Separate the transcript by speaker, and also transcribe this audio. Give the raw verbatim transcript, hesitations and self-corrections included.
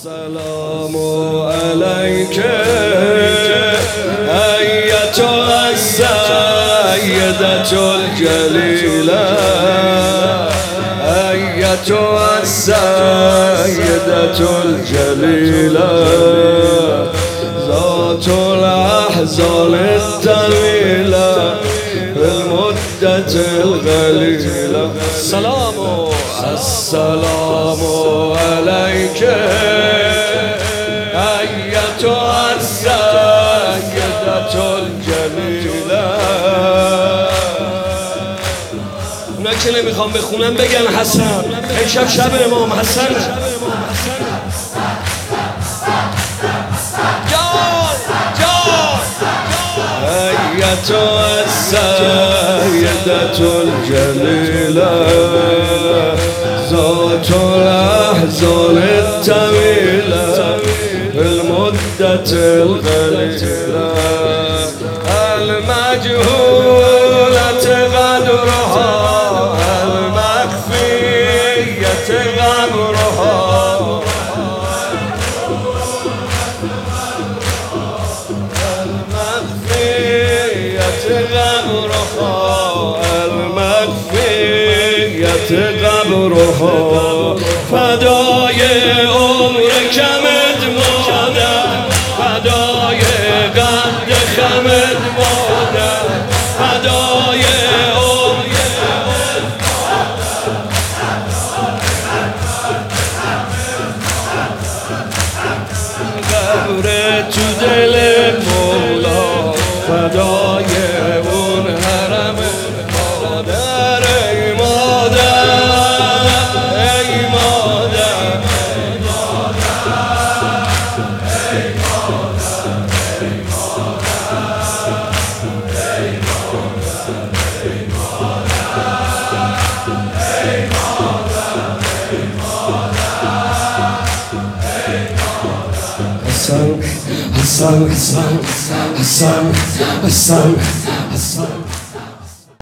Speaker 1: السلام عليك أيتها السيدة الجليلة أيتها السيدة الجليلة ذات الأحزان الطويلة المدة الغليلة. السلام السلام عليك أيتها السيدة الجليلة. اونا که نمیخوام بخونم بگن حسن. امشب شب امام حسن. أيتها السيدة الجليلة ذات الأحزان الطويلة المدة الغليلة المجهولة قدرها المخفية غمرها المخفية قبرها فدای عمر کمد مادر فدای قد خمد مادر فدای عمر قبر تو دل مولا فدای اون حرم مادر ای مادر ای مادر ای مادر ای مادر ای Hassan, Hassan, Hassan, Hassan, Hassan, Hassan.